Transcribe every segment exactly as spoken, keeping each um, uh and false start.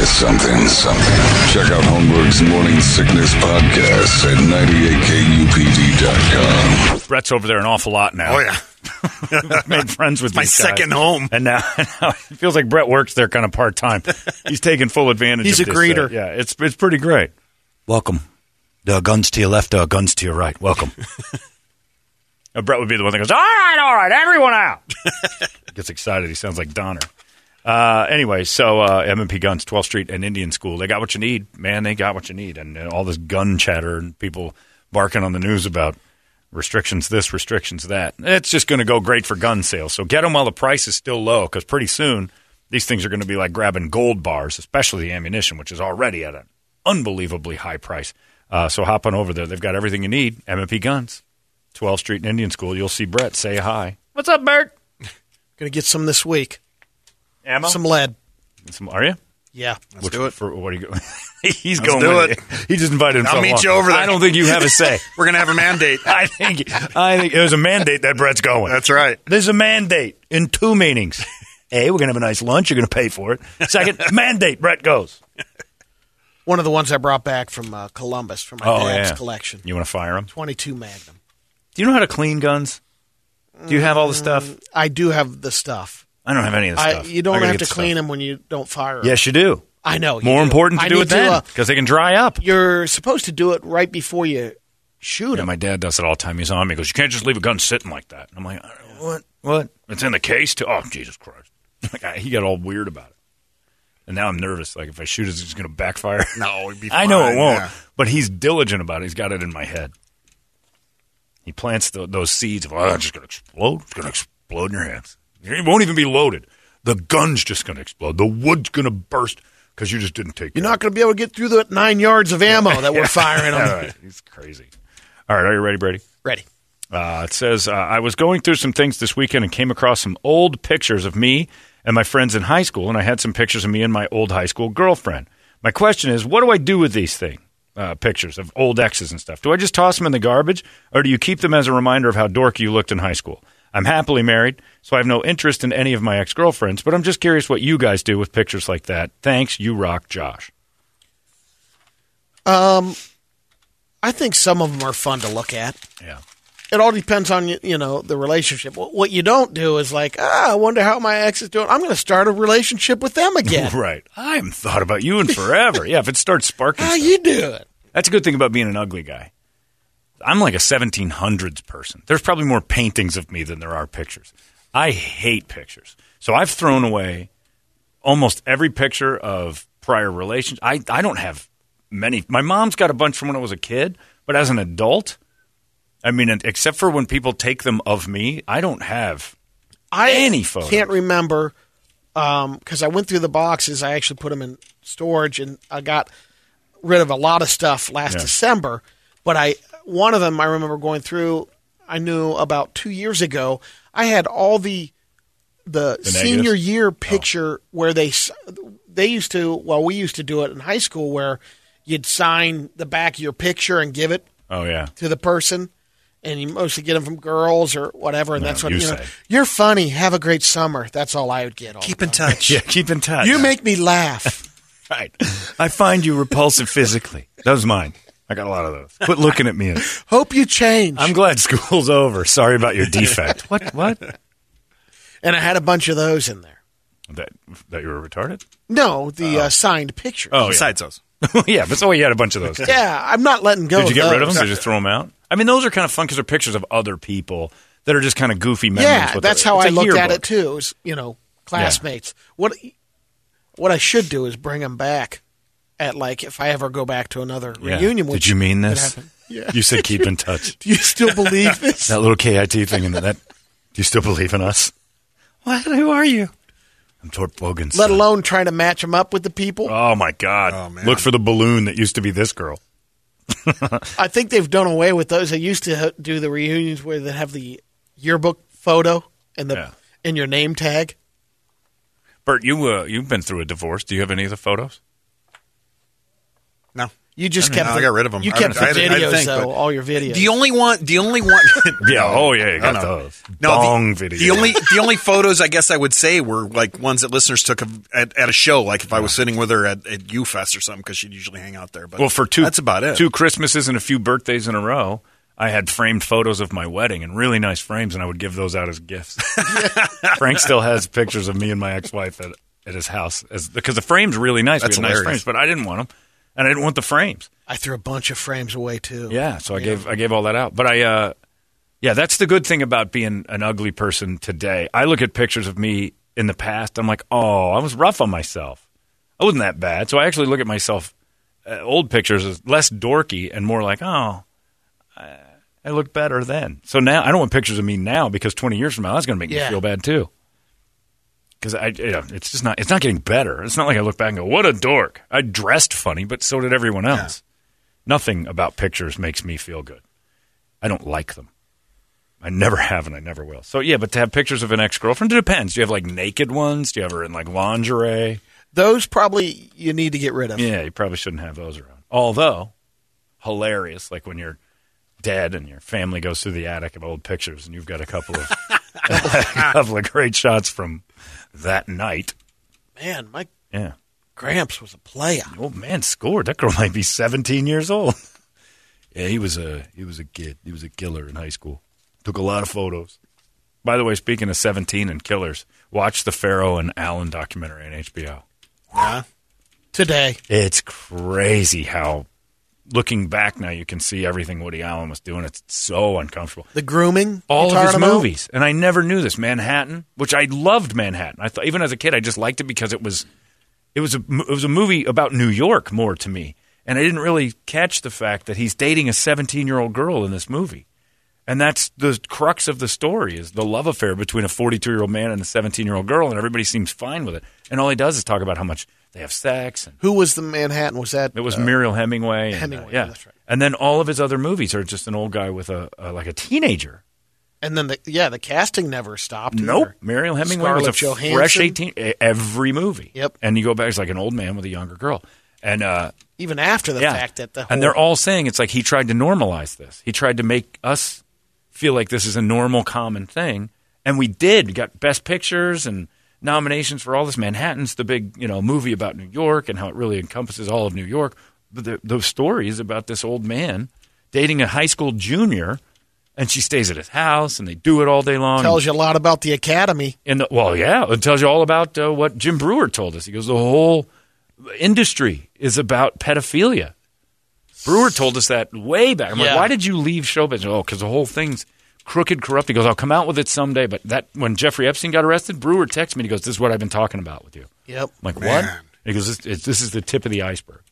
you something, something. Check out Holmberg's Morning Sickness Podcast at ninety-eight K U P D dot com. Brett's over there an awful lot now. Oh, yeah. Made friends with my these guys. second home. And now, now it feels like Brett works there kind of part-time. He's taking full advantage He's of a this. greeter. Uh, yeah, it's it's pretty great. Welcome. The guns to your left, uh, guns to your right. Welcome. uh, Brett would be the one that goes, all right, all right, everyone out. Gets excited. He sounds like Donner. Uh, anyway, so uh, M and P Guns, twelfth Street and Indian School. They got what you need. Man, they got what you need. And uh, all this gun chatter and people barking on the news about restrictions this, restrictions that. It's just going to go great for gun sales. So get them while the price is still low, because pretty soon these things are going to be like grabbing gold bars, especially the ammunition, which is already at an unbelievably high price. Uh, so hop on over there. They've got everything you need. M and P Guns, twelfth Street and Indian School. You'll see Brett. Say hi. What's up, Bert? Going to get some this week. Ammo? Some lead. Some, are you? Yeah. Let's Which, do it. For, what are you going? He's Let's going do with it. it. He just invited himself. I'll meet along. you over there. I don't think you have a say. We're going to have a mandate. I think I think there's a mandate that Brett's going. That's right. There's a mandate in two meanings. A, we're going to have a nice lunch. You're going to pay for it. Second, mandate. Brett goes. One of the ones I brought back from uh, Columbus from my Oh, dad's yeah. collection. You want to fire them? twenty-two Magnum. Do you know how to clean guns? Do you have all the stuff? I do have the stuff. I don't have any of the I, stuff. you I don't gotta have get to the clean stuff. them when you don't fire them. Yes, you do. I know. you More do. important to I do need it then, uh, because they can dry up. You're supposed to do it right before you shoot Yeah, them. my dad does it all the time. He's on me. He goes, you can't just leave a gun sitting like that. I'm like, what? What? It's in the case too? Oh, Jesus Christ. Like, I, he got all weird about it. And now I'm nervous. Like, if I shoot it, it's going to backfire. No, it'd be I know fine, it won't. yeah. But he's diligent about it. He's got it in my head. He plants the, those seeds of, oh, it's just going to explode. It's going to explode in your hands. It won't even be loaded. The gun's just going to explode. The wood's going to burst because you just didn't take You're care not going to be able to get through the nine yards of ammo that we're firing All them. right. He's crazy. All right. Are you ready, Brady? Ready. Uh, it says, uh, I was going through some things this weekend and came across some old pictures of me and my friends in high school, and I had some pictures of me and my old high school girlfriend. My question is, what do I do with these things, uh, pictures of old exes and stuff? Do I just toss them in the garbage, or do you keep them as a reminder of how dorky you looked in high school? I'm happily married, so I have no interest in any of my ex-girlfriends, but I'm just curious what you guys do with pictures like that. Thanks, you rock, Josh. Um, I think some of them are fun to look at. Yeah. It all depends on, you you know, the relationship. What what you don't do is like, ah, I wonder how my ex is doing. I'm going to start a relationship with them again. Right. I haven't thought about you in forever. Yeah, if it starts sparking How stuff. you doing? That's a good thing about being an ugly guy. I'm like a seventeen hundreds person. There's probably more paintings of me than there are pictures. I hate pictures. So I've thrown away almost every picture of prior relations. I, I don't have many. My mom's got a bunch from when I was a kid, but as an adult, I mean, except for when people take them of me, I don't have I any photos. can't remember because I went through the boxes. I actually put them in storage, and I got rid of a lot of stuff last Yeah. December. But I one of them I remember going through. I knew about two years ago. I had all the the, The senior negatives? year picture where they s- they used to. Well, we used to do it in high school where you'd sign the back of your picture and give it Oh, yeah. to the person. And you mostly get them from girls or whatever, and No, that's what you you know. say. You're funny. Have a great summer. That's all I would get. All Keep the in time. touch. Yeah, keep in touch. You make me laugh. Right. I find you repulsive physically. That was mine. I got a lot of those. Quit looking at me. Hope you change. I'm glad school's over. Sorry about your defect. What? What? and I had a bunch of those in there. That that you were retarded? No, the uh, signed pictures. Oh, Besides those. yeah. yeah, but so you had a bunch of those. yeah. I'm not letting go. Did you get of rid of those. them? Did you just throw them out? I mean, those are kind of fun because they're pictures of other people that are just kind of goofy memories. Yeah, with that's it. how It's I a looked at yearbook. it too. Is you know, classmates. What what I should do is bring them back at like if I ever go back to another Yeah. reunion. Which Did you mean could this? happen. Yeah. You said keep in touch. Do you still believe this? That little K I T thing in that. Do you still believe in us? What? Who are you? I'm Torp Bogan's Let son. alone trying to match them up with the people. Oh, my God. Oh, man. Look for the balloon that used to be this girl. I think they've done away with those. They used to ha- do the reunions where they have the yearbook photo and the Yeah. and your name tag. Bert, you, uh, you've been through a divorce. Do you have any of the photos? No. You just I kept. know, the, I got rid of 'em. You I kept had- the I had to videos, think, though. but- All your videos. The only one, the only one. Yeah, oh yeah, you got no, no. those. No, Bong the, videos. The only, the only photos I guess I would say were like ones that listeners took of, at, at a show, like if I was sitting with her at, at U Fest or something, because she'd usually hang out there. But well, for two, that's about it. Two Christmases and a few birthdays in a row, I had framed photos of my wedding and really nice frames, and I would give those out as gifts. Frank still has pictures of me and my ex-wife at, at his house as, because the frame's really nice. That's we had nice hilarious. frames, but I didn't want them, and I didn't want the frames. I threw a bunch of frames away too. Yeah, so I Yeah. gave I gave all that out. But I, uh, yeah, that's the good thing about being an ugly person today. I look at pictures of me in the past. I'm like, oh, I was rough on myself. I wasn't that bad. So I actually look at myself, uh, old pictures, as less dorky and more like, oh, I, I look better then. So now I don't want pictures of me now because twenty years from now that's going to make Yeah. me feel bad too. Because I, you know, it's just not. It's not getting better. It's not like I look back and go, "What a dork." I dressed funny, but so did everyone else. Nothing about pictures makes me feel good. I don't like them. I never have, and I never will. So yeah, but to have pictures of an ex-girlfriend, it depends. Do you have like naked ones? Do you have her in like lingerie? Those probably you need to get rid of. Yeah, you probably shouldn't have those around. Although hilarious, like when you're dead and your family goes through the attic of old pictures, and you've got a couple of a couple of great shots from that night. Man, my Yeah. Gramps was a player. Old man scored. That girl might be seventeen years old. Yeah, he was a he was a kid. He was a killer in high school. Took a lot of photos. By the way, speaking of seventeen and killers, watch the Pharaoh and Allen documentary on H B O. Yeah. Today. It's crazy how, looking back now, you can see everything Woody Allen was doing. It's so uncomfortable. The grooming. All you're of his talking about? movies, and I never knew this. Manhattan, which I loved Manhattan. I thought even as a kid, I just liked it because it was, it was a it was a movie about New York more to me, and I didn't really catch the fact that he's dating a seventeen-year-old girl in this movie, and that's the crux of the story: is the love affair between a forty-two-year-old man and a seventeen-year-old girl, and everybody seems fine with it, and all he does is talk about how much they have sex. And Who was the Manhattan? Was that? it was uh, Muriel Hemingway. And, Hemingway, uh, yeah, that's right. And then all of his other movies are just an old guy with a, a like a teenager. And then the yeah, the casting never stopped. Nope. either. Muriel Hemingway was a Scarlett Johansson. fresh eighteen e- every movie. Yep. And you go back, it's like an old man with a younger girl. And uh, Even after the yeah. fact that the whole, and they're all saying it's like he tried to normalize this. He tried to make us feel like this is a normal, common thing. And we did. We got Best Pictures and nominations for all this. Manhattan's the big, you know, movie about New York and how it really encompasses all of New York. But the, those stories about this old man dating a high school junior, and she stays at his house, and they do it all day long. tells you a lot about the Academy. In the, well, yeah, it tells you all about uh, what Jim Brewer told us. He goes, the whole industry is about pedophilia. Brewer told us that way back. I'm Yeah. like, why did you leave show business? Oh, because the whole thing's crooked, corrupt. He goes, I'll come out with it someday. But that when Jeffrey Epstein got arrested, Brewer texted me. He goes, this is what I've been talking about with you. Yep. I'm like, Man. what? He goes, this, it's, this is the tip of the iceberg.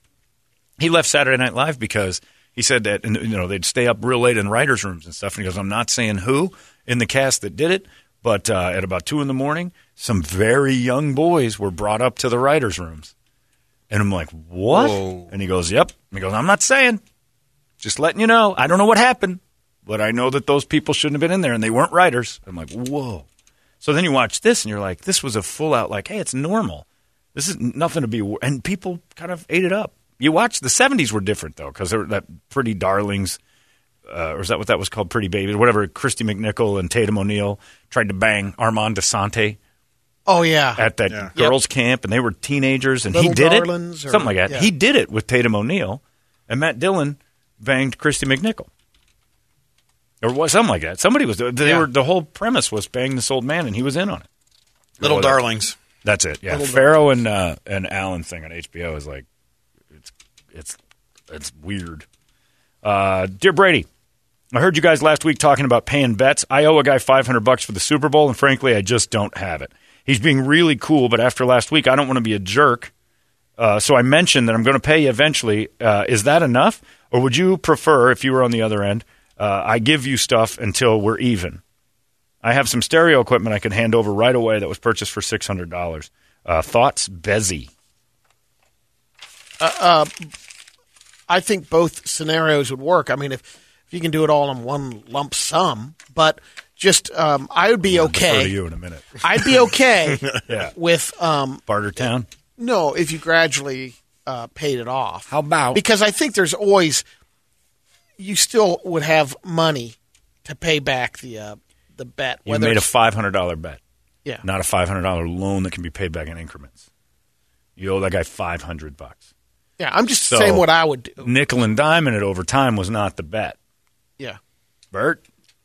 He left Saturday Night Live because he said that, and, you know, they'd stay up real late in writers' rooms and stuff. And he goes, I'm not saying who in the cast that did it, but uh, at about two in the morning, some very young boys were brought up to the writers' rooms. And I'm like, what? Whoa. And he goes, yep. And he goes, I'm not saying. Just letting you know. I don't know what happened, but I know that those people shouldn't have been in there, and they weren't writers. I'm like, whoa. So then you watch this, and you're like, this was a full-out, like, hey, it's normal. This is nothing to be – and people kind of ate it up. You watch – the seventies were different, though, because there were that Pretty Darlings uh, – or is that what that was called, Pretty Babies? Whatever, Christy McNichol and Tatum O'Neal tried to bang Armand DeSante Oh yeah. at that Yeah. girls' camp, and they were teenagers, and Little he did Darlings it. or- Something like that. yeah. He did it with Tatum O'Neal, and Matt Dillon banged Christy McNichol. Or what, something like that. Somebody was they Yeah. were the whole premise was bang this old man, and he was in on it. Little Well, Darlings. That's it. Yeah, Little Pharaoh and uh, and Allen thing on H B O is like it's it's it's weird. Uh, Dear Brady, I heard you guys last week talking about paying bets. I owe a guy five hundred bucks for the Super Bowl, and frankly, I just don't have it. He's being really cool, but after last week, I don't want to be a jerk. Uh, so I mentioned that I'm going to pay you eventually. Uh, is that enough, or would you prefer, if you were on the other end, uh, I give you stuff until we're even? I have some stereo equipment I can hand over right away that was purchased for six hundred dollars. Uh, thoughts, Bezzy? I think both scenarios would work. I mean, if, if you can do it all in one lump sum, but just um, I would be Defer to okay. you in a minute. I'd be okay Yeah. with um, Bartertown? no if you gradually uh, paid it off. How about- Because I think there's always you still would have money to pay back the uh, the bet. You whether made a it's- five hundred dollars bet, yeah. not a five hundred dollars loan that can be paid back in increments. You owe that guy five hundred bucks. Yeah, I'm just So- saying what I would do. Nickel and diming it over time was not the bet. Yeah. Bert?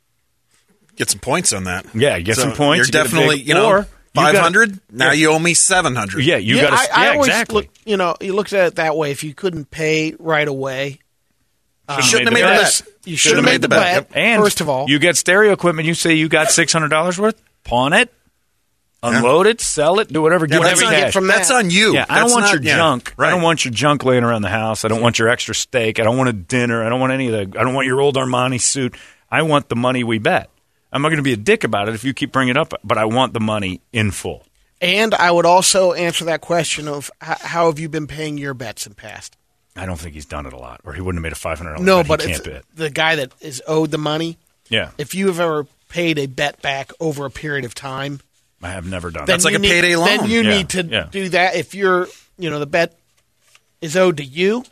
Get some points on that. Yeah, you get So some points. You're you get a definitely, big- you know, or you five gotta- hundred. Now yeah. you owe me seven hundred. Yeah, you yeah, got to. I, I Yeah, always exactly. look, you know, you looked at it that way. If you couldn't pay right away, You shouldn't have made made the the bet. bet. you should have made the bet. Yep. And first of all, you get stereo equipment. You say you got six hundred dollars worth. Pawn it, unload it, sell it, do whatever. Yeah, get that's, every on, cash. from that's that. on you. Yeah, I don't That's want not- your yeah, junk. Right. I don't want your junk laying around the house. I don't want your extra steak. I don't want a dinner. I don't want any of the. I don't want your old Armani suit. I want the money we bet. I'm not going to be a dick about it if you keep bringing it up, but I want the money in full. and I would also answer that question of h- how have you been paying your bets in past? I don't think he's done it a lot, or he wouldn't have made a five hundred dollars No, bet. but he if can't bet. the guy that is owed the money, Yeah, if you have ever paid a bet back over a period of time, I have never done then that. like you a need- payday loan. Then you Yeah, need to yeah. do that. If you're, you know, the bet is owed to you,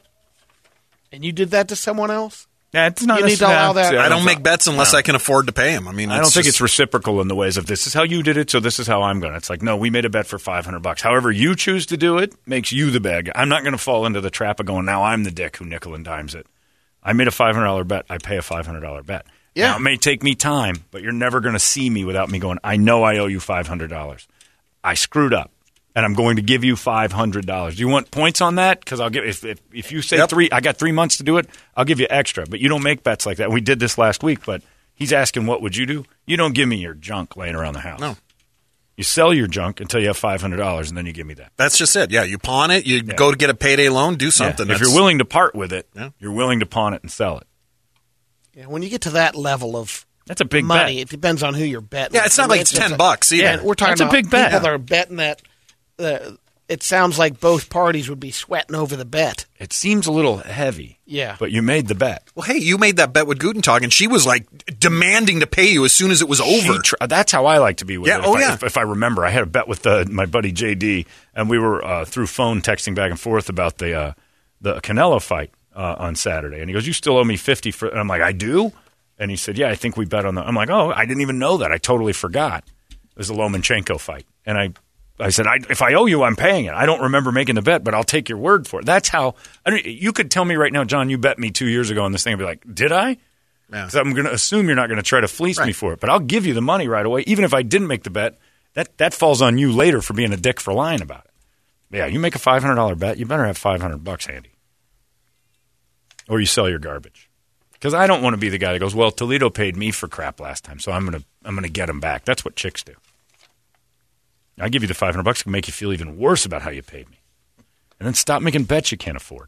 and you did that to someone else. Yeah, it's not You need to allow necessarily- that. I don't make bets unless I can afford to pay them. I mean, I don't think just- it's reciprocal in the ways of this is how you did it, so this is how I'm going. It's like, no, we made a bet for five hundred bucks. However you choose to do it makes you the bad guy. I'm not going to fall into the trap of going, now I'm the dick who nickel and dimes it. I made a five hundred dollars bet. I pay a five hundred dollars bet. Yeah. Now, it may take me time, but you're never going to see me without me going, I know I owe you five hundred dollars. I screwed up, and I'm going to give you five hundred dollars. Do you want points on that? Because I'll give if, if if you say Yep. three, I got three months to do it. I'll give you extra. But you don't make bets like that. We did this last week, but he's asking, what would you do? You don't give me your junk laying around the house. No. You sell your junk until you have five hundred dollars, and then you give me that. That's just it. Yeah, you pawn it. You go to get a payday loan. Do something. Yeah. If That's- you're willing to part with it, Yeah. you're willing to pawn it and sell it. Yeah, when you get to that level of That's a big money, bet. it depends on who you're betting. Yeah, it's not I mean, like it's ten bucks either. Yeah, we're talking That's a about big bet. people that are betting that. Uh, it sounds like both parties would be sweating over the bet. It seems a little heavy. Yeah. But you made the bet. Well, hey, you made that bet with Gutentag, and she was like demanding to pay you as soon as it was over. She tr- that's how I like to be with Yeah, it. If oh, I, yeah. If, if I remember, I had a bet with uh, my buddy J D, and we were uh, through phone texting back and forth about the uh, the Canelo fight uh, on Saturday. And he goes, "You still owe me fifty for?" And I'm like, "I do." And he said, "Yeah, I think we bet on the." I'm like, "Oh, I didn't even know that. I totally forgot." It was a Lomachenko fight, and I. I said, I, if I owe you, I'm paying it. I don't remember making the bet, but I'll take your word for it. That's how I don't, you could tell me right now, John, you bet me two years ago on this thing. I'd be like, did I? Yeah. Because I'm going to assume you're not going to try to fleece me Right. for it. But I'll give you the money right away. Even if I didn't make the bet, that, that falls on you later for being a dick for lying about it. Yeah, you make a five hundred dollars bet, you better have five hundred bucks handy. Or you sell your garbage. Because I don't want to be the guy that goes, well, Toledo paid me for crap last time, so I'm going to I'm going to get him back. That's what chicks do. I give you the five hundred bucks, it can make you feel even worse about how you paid me. And then stop making bets you can't afford.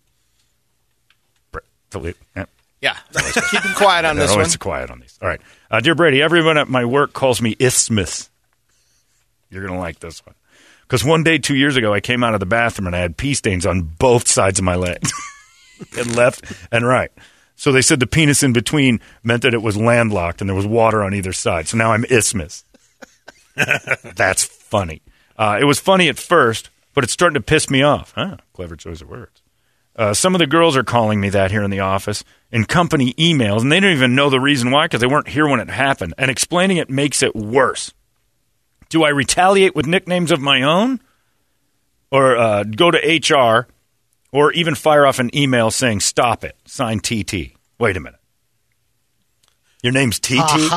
Bre- Toledo, yeah. Yeah. Keep it quiet on No, this one. it's quiet on these. All right. Uh, dear Brady, everyone at my work calls me Isthmus. You're going to like this one. Because one day, two years ago, I came out of the bathroom and I had pee stains on both sides of my legs. And left and right. So they said the penis in between meant that it was landlocked and there was water on either side. So now I'm Isthmus. That's funny. Uh, it was funny at first, but it's starting to piss me off. Huh, clever choice of words. Uh, some of the girls are calling me that here in the office in company emails, and they don't even know the reason why because they weren't here when it happened. And explaining it makes it worse. Do I retaliate with nicknames of my own? Or uh, go to H R? Or even fire off an email saying, stop it, sign T T? Wait a minute. Your name's T T?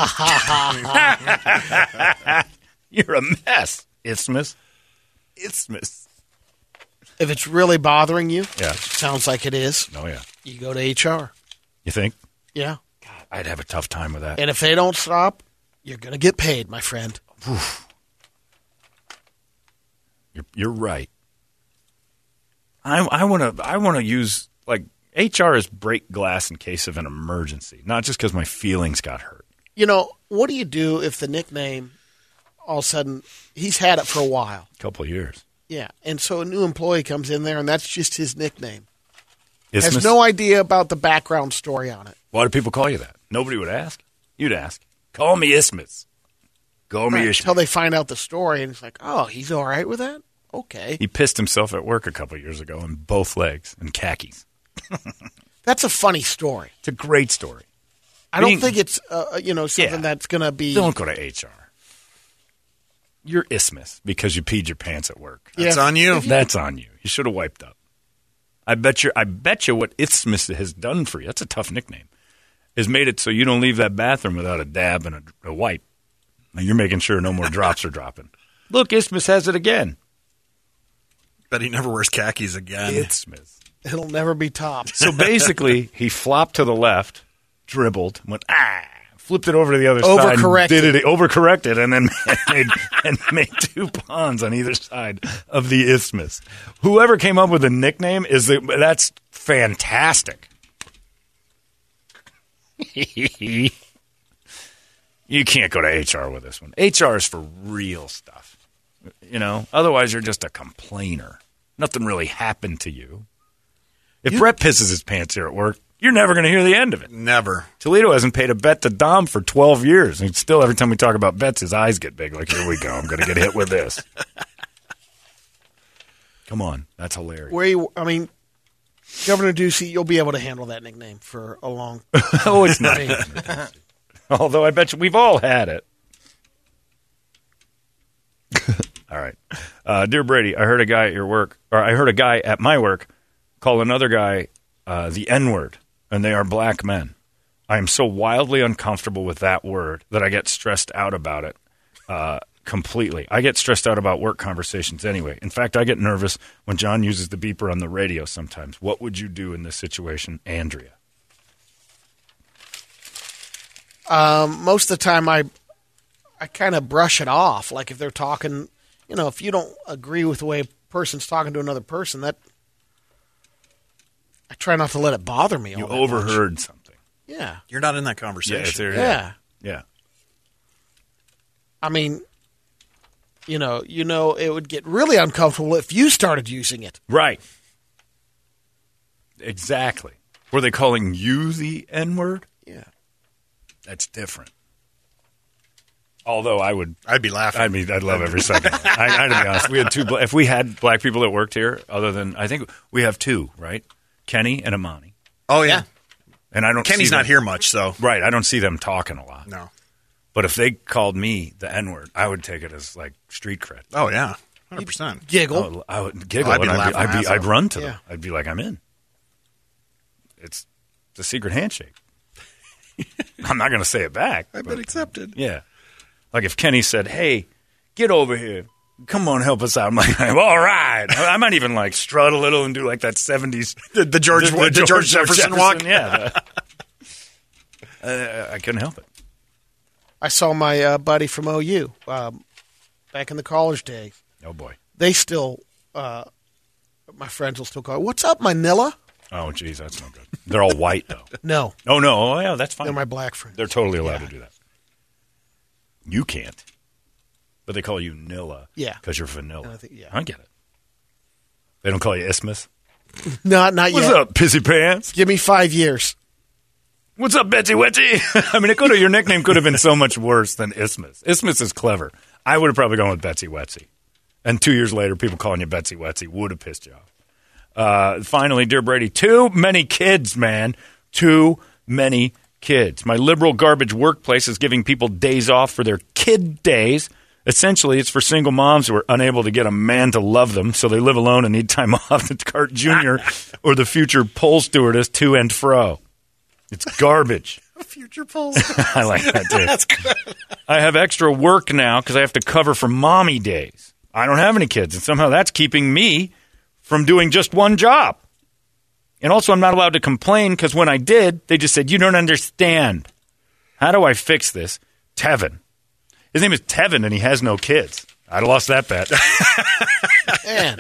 You're a mess, Isthmus. Isthmus. If it's really bothering you, Yeah. sounds like it is, Oh, yeah. you go to H R. You think? Yeah. I'd have a tough time with that. And if they don't stop, you're going to get paid, my friend. You're, you're right. I I want to I want to use like H R is break glass in case of an emergency, not just because my feelings got hurt. You know, what do you do if the nickname, all of a sudden, he's had it for a while? A couple of years. Yeah. And so a new employee comes in there, and that's just his nickname. Isthmus? Has no idea about the background story on it. Why do people call you that? Nobody would ask. You'd ask. Call me Isthmus. Call me Right, Isthmus. until they find out the story, and it's like, oh, he's all right with that? Okay. He pissed himself at work a couple years ago in both legs and khakis. That's a funny story. It's a great story. I don't Being- think it's, uh, you know, something Yeah. that's going to be. Don't go to H R. You're isthmus because you peed your pants at work. That's Yeah. on you. That's on you. You should have wiped up. I bet you. I bet you what isthmus has done for you. That's a tough nickname. Has made it so you don't leave that bathroom without a dab and a, a wipe. And you're making sure no more drops are dropping. Look, isthmus has it again. Bet he never wears khakis again. Isthmus. It'll never be topped. So basically, he flopped to the left, dribbled, went ah, flipped it over to the other side, Overcorrected. did it, overcorrected, and then made, and made two ponds on either side of the isthmus. Whoever came up with the nickname is the, that's fantastic. You can't go to H R with this one. H R is for real stuff. You know, otherwise you're just a complainer. Nothing really happened to you. If Brett pisses his pants here at work, you're never going to hear the end of it. Never. Toledo hasn't paid a bet to Dom for twelve years. And still, every time we talk about bets, his eyes get big. Like, here we go. I'm going to get hit with this. Come on. That's hilarious. Where you, I mean, Governor Ducey, you'll be able to handle that nickname for a long. Oh, it's not. I mean, Although I bet you we've all had it. All right. Uh, Dear Brady, I heard a guy at your work, or I heard a guy at my work call another guy uh, the N-word, and they are black men. I am so wildly uncomfortable with that word that I get stressed out about it uh, completely. I get stressed out about work conversations anyway. In fact, I get nervous when John uses the beeper on the radio sometimes. What would you do in this situation, Andrea? um, most of the time, I, I kind of brush it off. Like if they're talking, you know, if you don't agree with the way a person's talking to another person, that I try not to let it bother me. You all that overheard much. something. Yeah. You're not in that Yeah, conversation. it's there. Yeah. Yeah. I mean, you know, you know, it would get really uncomfortable if you started using it. Right. Exactly. Were they calling you the N-word? Yeah. That's different. Although I would, I'd be laughing. I mean, I'd love every second. I, I to be honest, we had two. bla- If we had black people that worked here, other than I think we have two, right? Kenny and Amani, oh, yeah. and I don't. Kenny's see not them- here much, so. right? I don't see them talking a lot. No. But if they called me the N-word, I would take it as like street cred. Oh, yeah. one hundred percent. Giggle. I would, I would giggle. Oh, I'd be and I'd, laughing be, I'd, my be, ass I'd off. run to Yeah. them. I'd be like, I'm in. It's the secret handshake. I'm not going to say it back. I've but- been accepted. Yeah. Like if Kenny said, hey, get over here. Come on, help us out. I'm like, all right. I might even like strut a little and do like that seventies. The, the George, the, George, Jefferson, walk. Yeah. uh, I couldn't help it. I saw my uh, buddy from O U um, back in the college days. Oh, boy. They still, uh, my friends will still call, what's up, Manila? Oh, geez, that's no good. They're all white, though. No, Oh, no. Oh, yeah, that's fine. they're my black friends. They're totally allowed Yeah. to do that. You can't. But they call you Nilla. Yeah. Because you're vanilla. I think- yeah. I get it. They don't call you Isthmus. Not, not What's yet. up, pissy pants? Give me five years. What's up, Betsy Wetsy? I mean, it could have, your nickname could have been so much worse than Isthmus. Isthmus is clever. I would have probably gone with Betsy Wetsy. And two years later, people calling you Betsy Wetsy would have pissed you off. Uh, finally, dear Brady, too many kids, man. Too many kids. My liberal garbage workplace is giving people days off for their kid days. Essentially, it's for single moms who are unable to get a man to love them, so they live alone and need time off to cart Junior or the future pole stewardess to and fro. It's garbage. Future polls. I like that, too. That's good. I have extra work now because I have to cover for mommy days. I don't have any kids, and somehow that's keeping me from doing just one job. And also, I'm not allowed to complain because when I did, they just said, you don't understand. How do I fix this? Tevin. His name is Tevin, and he has no kids. I'd have lost that bet. Man.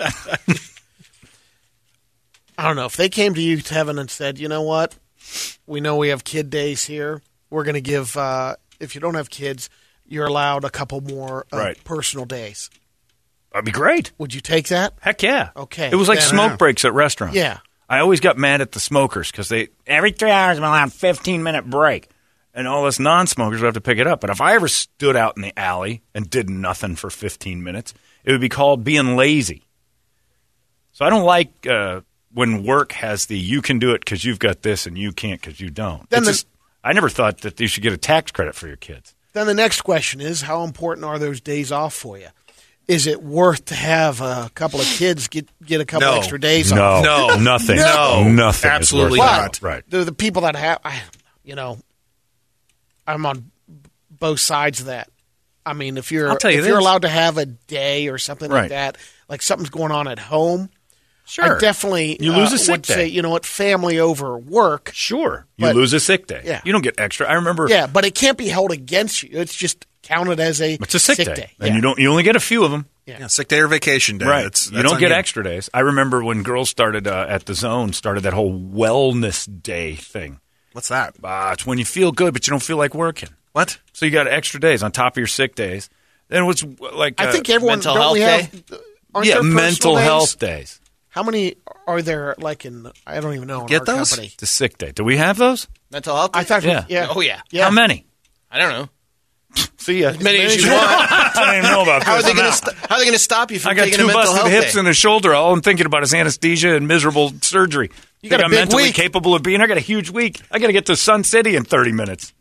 I don't know. If they came to you, Tevin, and said, you know what? We know we have kid days here. We're going to give, uh, if you don't have kids, you're allowed a couple more uh, Right. personal days. That'd be great. Would you take that? Heck yeah. Okay. It was like Then- smoke breaks at restaurants. Yeah. I always got mad at the smokers because they every three hours I'm allowed a fifteen minute break, and all us non-smokers would have to pick it up. But if I ever stood out in the alley and did nothing for fifteen minutes, It would be called being lazy. So I don't like uh, when work has the you can do it because you've got this and you can't because you don't. Then It's the- just, I never thought that you should get a tax credit for your kids. Then the next question is, how important are those days off for you? Is it worth to have a couple of kids get get a couple No. extra days No, off? No. nothing, No. nothing. is Absolutely worth not. it. Right. The, the people that have, I, you know, I'm on both sides of that. I mean, if you're I'll tell you if you're this. allowed to have a day or something Right. like that, like something's going on at home, Sure. I definitely You lose uh, a sick would day. say, you know what, family over work. Sure. You But- lose a sick day. Yeah. You don't get extra. I remember Yeah, but it can't be held against you. It's just counted as a it's a sick, day. And Yeah. you don't you only get a few of them. Yeah, sick day or vacation day. Right. That's, you that's don't on get extra days. I remember when girls started uh, at the Zone, started that whole wellness day thing. What's that? Ah, it's when you feel good, but you don't feel like working. What? So you got extra days on top of your sick days. Then what's like I uh, think everyone mental don't health we have, aren't yeah, there personal mental days? health days. How many are there? Like in I don't even know. In Get our those? company. The sick day. Do we have those? Mental health? I thought. Yeah. Yeah. Oh, yeah. Yeah. How many? I don't know. See ya. Many as you want. I don't even know about How are this. they I'm going out. to st- How are they going to stop you from I got taking two a mental busted health hips day? and a shoulder. All I'm thinking about is anesthesia and miserable surgery. You Think got a I'm big mentally week. capable of being. I got a huge week. I got to get to Sun City in thirty minutes.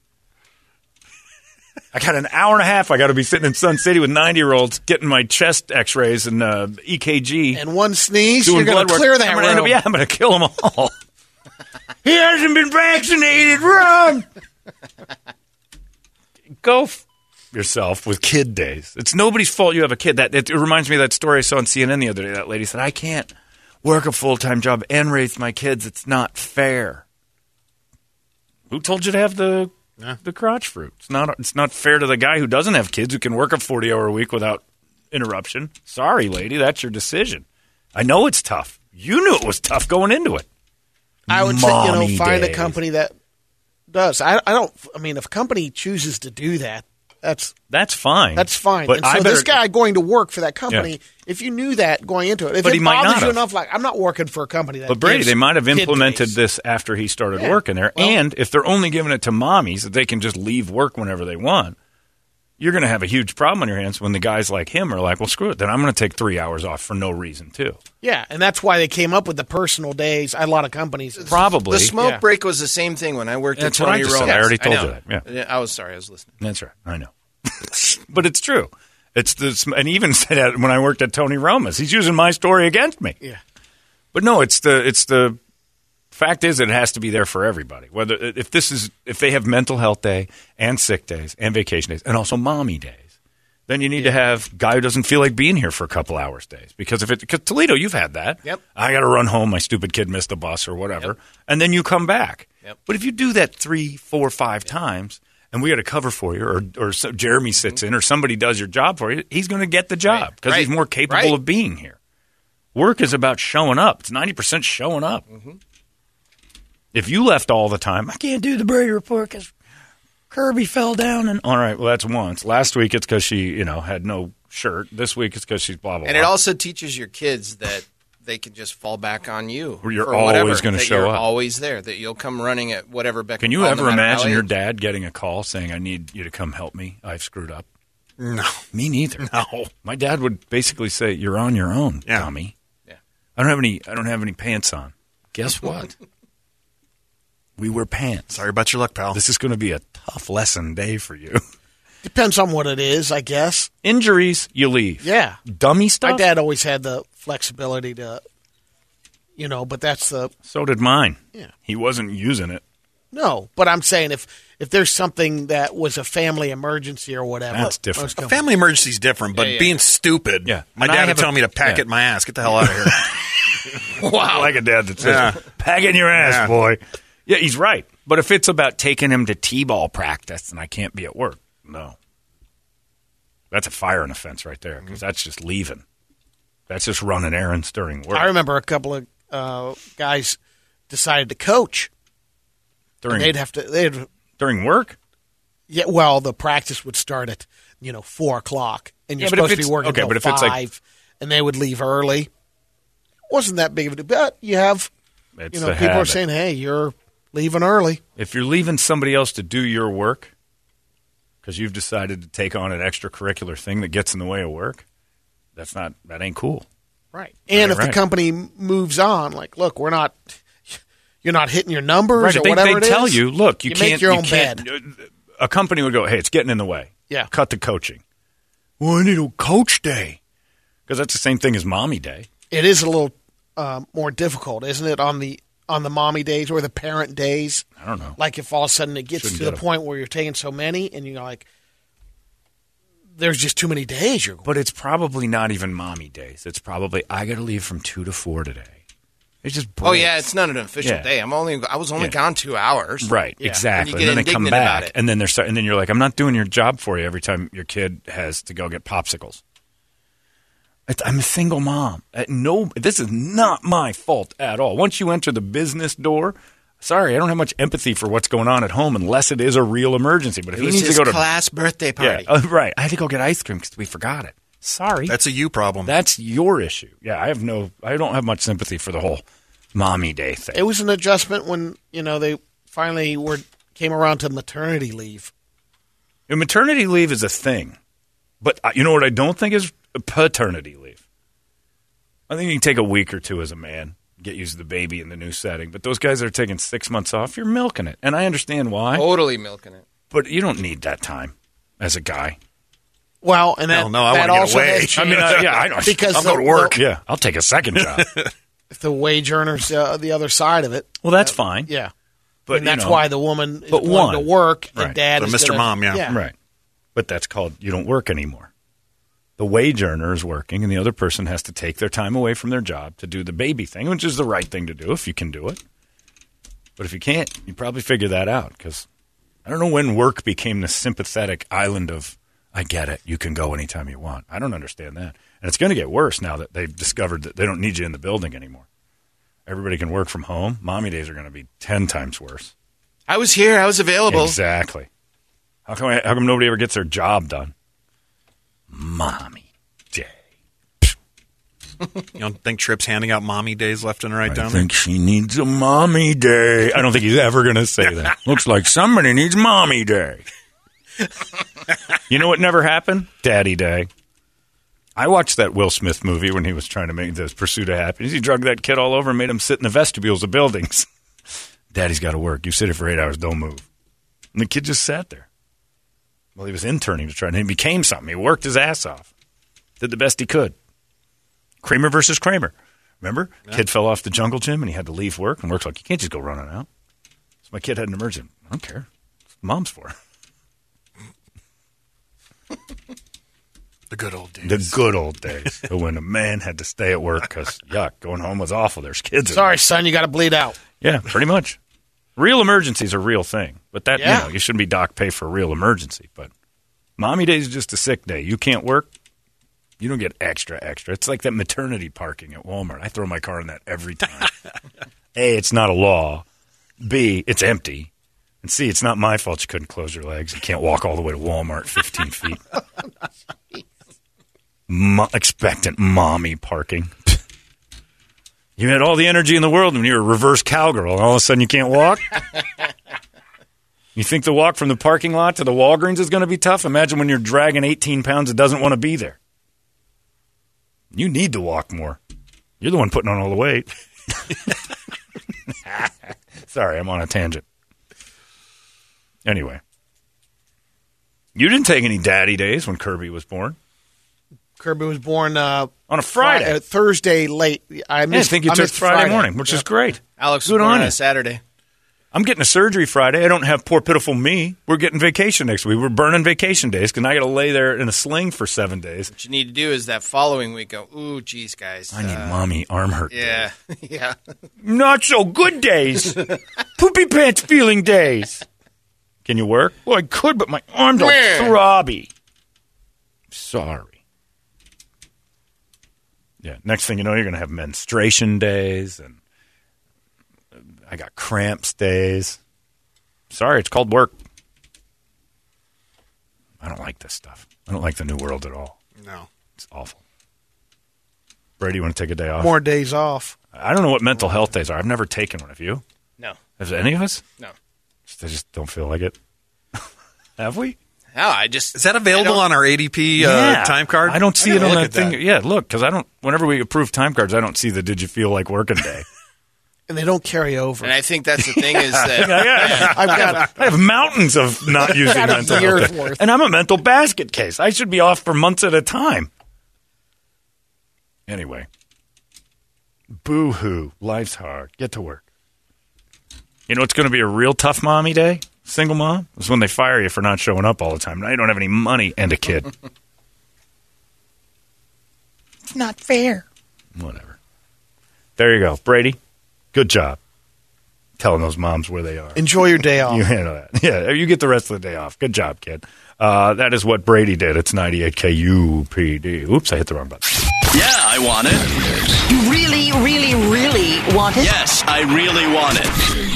I got an hour and a half. I got to be sitting in Sun City with ninety year olds getting my chest X-rays and uh, E K G. And one sneeze, doing you're going blood to work. clear that I'm gonna end room. up- yeah, I'm going to kill them all. He hasn't been vaccinated. Run. Go f- yourself with kid days. It's nobody's fault you have a kid. That it, it reminds me of that story I saw on C N N the other day. That lady said, "I can't work a full time job and raise my kids. It's not fair." Who told you to have the the crotch fruit? It's not. It's not fair to the guy who doesn't have kids who can work a forty hour week without interruption. Sorry, lady, that's your decision. I know it's tough. You knew it was tough going into it. I would say, you know, Mommy find days. a company that does. I, I don't. I mean, if a company chooses to do that, that's That's fine. that's fine. But and so I this better- guy going to work for that company, Yeah. if you knew that going into it, if But it he might bothers not you have. enough, like I'm not working for a company that. But Brady, gives they might have kid implemented days. this after he started Yeah. working there. Well- and if they're only giving it to mommies that they can just leave work whenever they want, you're going to have a huge problem on your hands when the guys like him are like, well, screw it. Then I'm going to take three hours off for no reason, too. Yeah, and that's why they came up with the personal days. A lot of companies. Probably. The smoke Yeah. break was the same thing when I worked That's at what I Tony just said. Roma's. I already told know. you that, yeah. I was sorry. I was listening. That's right. I know. But it's true. It's this, and he even said that when I worked at Tony Roma's. He's using my story against me. Yeah. But no, it's the it's the fact is it has to be there for everybody. Whether if this is if they have mental health day and sick days and vacation days and also mommy days, then you need to have guy who doesn't feel like being here for a couple hours days. Because if it because Toledo, you've had that. Yep. I got to run home. My stupid kid missed the bus or whatever, Yep. and then you come back. Yep. But if you do that three, four, five times. And we got to cover for you, or or so Jeremy sits in, or somebody does your job for you. He's going to get the job Right. because he's Right. more capable Right. of being here. Work is about showing up. It's ninety percent showing up. Mm-hmm. If you left all the time, I can't do the Brady Report because Kirby fell down. And all right, well that's once. Last week it's because she, you know, had no shirt. This week it's because she's blah blah. And blah. it also teaches your kids that they can just fall back on you. Or you're for always whatever, gonna that show you're up. always there. That you'll come running at whatever beck. Can and you call, ever no matter how imagine your late. dad getting a call saying, "I need you to come help me. I've screwed up." No. Me neither. No. My dad would basically say, "You're on your own, Yeah. Tommy." Yeah. I don't have any. I don't have any pants on. Guess what? We wear pants. Sorry about your luck, pal. This is going to be a tough lesson day for you. Depends on what it is, I guess. Injuries, you leave. Yeah. Dummy stuff. My dad always had the flexibility to, you know, but that's the So did mine. Yeah. He wasn't using it. no. But I'm saying if if there's something that was a family emergency or whatever, That's different. most A companies- family emergency is different, but Yeah, yeah. being stupid. Yeah. My And I dad would have a- tell me to pack yeah. it in my ass. Get the hell out of here. Wow. I like a dad that says, Yeah. pack it in your ass, Yeah. boy. Yeah, he's right. But if it's about taking him to T-ball practice and I can't be at work, no. That's a firing offense right there because that's just leaving. That's just running errands during work. I remember a couple of uh, guys decided to coach. during, They'd have to. They'd during work? yeah. Well, the practice would start at you know four o'clock, and you're Yeah, but if supposed to be it's- working okay, till but if five, it's like- and they would leave early. Wasn't that big of a deal? But you have It's you know the people are habit. saying, "Hey, you're leaving early." If you're leaving somebody else to do your work because you've decided to take on an extracurricular thing that gets in the way of work, That's not, that ain't cool. Right. And Right, if right. the company moves on, like, look, we're not, you're not hitting your numbers Right, or they, whatever they it tell is, you, look, you, you can't. make your you own can't- bed. A company would go, hey, it's getting in the way. Yeah. Cut the coaching. Well, I need a coach day. Because that's the same thing as mommy day. It is a little um, more difficult, isn't it, on the on the mommy days or the parent days? I don't know. Like if all of a sudden it gets Shouldn't to get the 'em. point where you're taking so many and you're like, there's just too many days you're going. But it's probably not even mommy days. It's probably, I got to leave from two to four today. It's just Oh yeah, breaks. it's not an official Yeah. day. I'm only I was only Yeah. gone two hours. Right, Yeah. exactly. And you And, get then they come indignant about back, it. and then they're start, and then you're like, I'm not doing your job for you every time your kid has to go get popsicles. It's, I'm a single mom. Uh, No, this is not my fault at all. Once you enter the business door, sorry, I don't have much empathy for what's going on at home unless it is a real emergency. But if It he was needs his to go to class birthday yeah, party. uh, right, I had to go get ice cream because we forgot it. Sorry, That's a you problem. that's your issue. Yeah, I have no, I don't have much sympathy for the whole mommy day thing. It was an adjustment when, you know, they finally were came around to maternity leave. And maternity leave is a thing, but uh, you know what I don't think is paternity leave. I think you can take a week or two as a man, get used to the baby in the new setting. But those guys that are taking six months off, you're milking it, and I understand why. Totally milking it. But you don't need that time as a guy. Well, and that, Hell no, I that wanna get also away. has I mean, changed uh, yeah, I know. because I'll the, go to work. The, Yeah, I'll take a second job. the wage earners uh, the other side of it. Well, that's fine. Yeah, But and that's you know, why the woman is but wanting one. to work and Right. dad So is Mister gonna- Mom, yeah. yeah. Right. But that's called you don't work anymore. The wage earner is working, and the other person has to take their time away from their job to do the baby thing, which is the right thing to do if you can do it. But if you can't, you probably figure that out because I don't know when work became the sympathetic island of, I get it, you can go anytime you want. I don't understand that. And it's going to get worse now that they've discovered that they don't need you in the building anymore. Everybody can work from home. Mommy days are going to be ten times worse. I was here. I was available. Exactly. How come, how come nobody ever gets their job done? Mommy day. You don't think Tripp's handing out mommy days left and right I down there? think she needs a mommy day. I don't think he's ever going to say that. Looks like somebody needs mommy day. You know what never happened? Daddy day. I watched that Will Smith movie when he was trying to make the Pursuit of Happiness. He drugged that kid all over and made him sit in the vestibules of buildings. Daddy's got to work. You sit here for eight hours, don't move. And the kid just sat there. Well, he was interning to try, and he became something. He worked his ass off. Did the best he could. Kramer versus Kramer. Remember? Yeah. Kid fell off the jungle gym, and he had to leave work, and work's like, you can't just go running out. So my kid had an emergency. I don't care. That's what mom's for. The good old days. The good old days. When a man had to stay at work because, yuck, going home was awful. There's kids in Sorry, there. son, you got to bleed out. Yeah, pretty much. Real emergencies are a real thing. But that, Yeah. you know, you shouldn't be doc pay for a real emergency. But mommy day is just a sick day. You can't work. You don't get extra, extra. It's like that maternity parking at Walmart. I throw my car in that every time. A, it's not a law. B, it's empty. And C, it's not my fault you couldn't close your legs. You can't walk all the way to Walmart fifteen feet. Mo- expectant mommy parking. You had all the energy in the world when you were a reverse cowgirl, and all of a sudden you can't walk? You think the walk from the parking lot to the Walgreens is going to be tough? Imagine when you're dragging eighteen pounds that doesn't want to be there. You need to walk more. You're the one putting on all the weight. Sorry, I'm on a tangent. Anyway. You didn't take any daddy days when Kirby was born. Kirby was born uh, On a Friday. Fri- uh, Thursday late. I I missed. think you I took missed Friday, morning, which Yeah. is great. Alex Good was born on on you. a Saturday. I'm getting a surgery Friday. I don't have poor, pitiful me. We're getting vacation next week. We're burning vacation days because I got to lay there in a sling for seven days. What you need to do is that following week go, ooh, geez, guys. I need uh, mommy arm hurt Yeah, yeah. days. Not so good days. Poopy pants feeling days. Can you work? Well, I could, but my arms are Where? throbby. Sorry. Yeah, next thing you know, you're going to have menstruation days, and I got cramps days. Sorry, it's called work. I don't like this stuff. I don't like the new world at all. No. It's awful. Brady, you want to take a day off? More days off. I don't know what mental health days are. I've never taken one. Have you? No, Have any of us? no. I just don't feel like it. Have we? No, I just Is that available on our A D P uh, Yeah. time card? I don't see I it gotta on look that at thing. Yeah, look, because I don't. Whenever we approve time cards, I don't see the "Did you feel like working" day. And they don't carry over. and I think that's the thing is that yeah, I've got I have mountains of not using got a mental year's health, worth. and I'm a mental basket case. I should be off for months at a time. Anyway, boo hoo. Life's hard. Get to work. You know, it's going to be a real tough mommy day. Single mom is when they fire you for not showing up all the time. Now you don't have any money and a kid. It's not fair. Whatever. There you go, Brady. Good job telling those moms where they are. enjoy your day off. You handle that. Yeah, you get the rest of the day off. Good job, kid. Uh, that is what Brady did. It's ninety-eight K U P D. Oops, I hit the wrong button. Yeah, I want it. You really, really, really want it? Yes, I really want it.